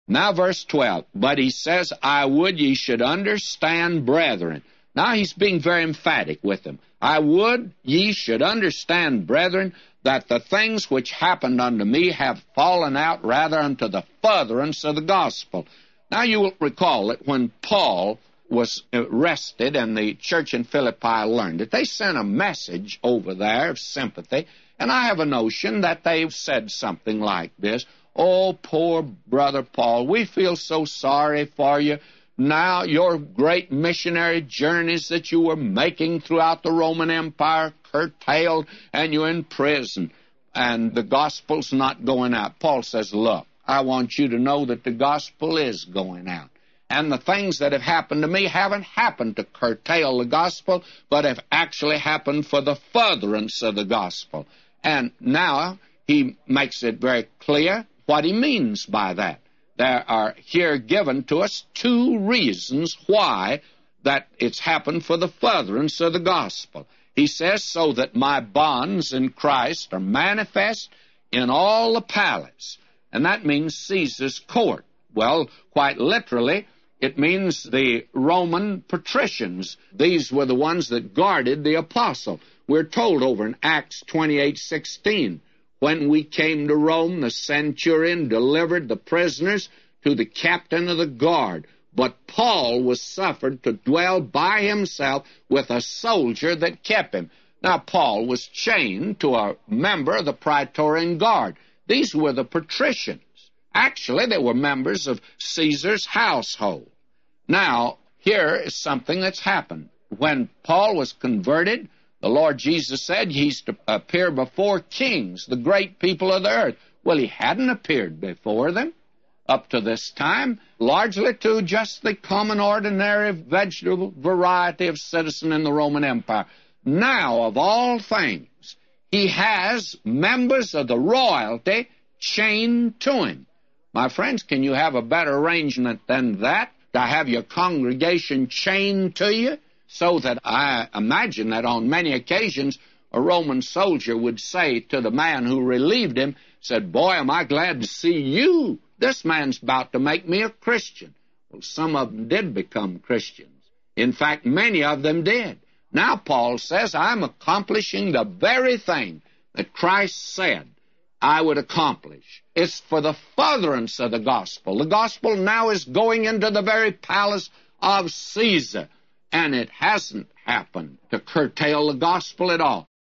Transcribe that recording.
Now, verse 12, but he says, I would ye should understand, brethren. Now, he's being very emphatic with them. I would ye should understand, brethren, that the things which happened unto me have fallen out rather unto the furtherance of the gospel. Now, you will recall that when Paul was arrested and the church in Philippi learned it, they sent a message over there of sympathy, and I have a notion that they've said something like this: oh, poor brother Paul, we feel so sorry for you. Now your great missionary journeys that you were making throughout the Roman Empire curtailed, and you're in prison, and the gospel's not going out. Paul says, look, I want you to know that the gospel is going out. And the things that have happened to me haven't happened to curtail the gospel, but have actually happened for the furtherance of the gospel. And now he makes it very clear what he means by that. There are here given to us two reasons why that it's happened for the furtherance of the gospel. He says, so that my bonds in Christ are manifest in all the palace. And that means Caesar's court. Well, quite literally, it means the Roman patricians. These were the ones that guarded the apostle. We're told over in Acts 28:16, when we came to Rome, the centurion delivered the prisoners to the captain of the guard. But Paul was suffered to dwell by himself with a soldier that kept him. Now, Paul was chained to a member of the Praetorian Guard. These were the patricians. Actually, they were members of Caesar's household. Now, here is something that's happened. When Paul was converted, the Lord Jesus said he's to appear before kings, the great people of the earth. Well, he hadn't appeared before them up to this time, largely to just the common, ordinary, vegetable variety of citizen in the Roman Empire. Now, of all things, he has members of the royalty chained to him. My friends, can you have a better arrangement than that, to have your congregation chained to you? So that I imagine that on many occasions a Roman soldier would say to the man who relieved him, said, boy, am I glad to see you. This man's about to make me a Christian. Well, some of them did become Christians. In fact, many of them did. Now Paul says, I'm accomplishing the very thing that Christ said I would accomplish. It's for the furtherance of the gospel. The gospel now is going into the very palace of Caesar. And it hasn't happened to curtail the gospel at all.